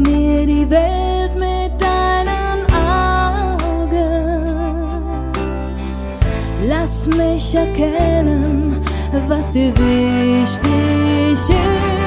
Zeige mir die Welt mit deinen Augen. Lass mich erkennen, was dir wichtig ist.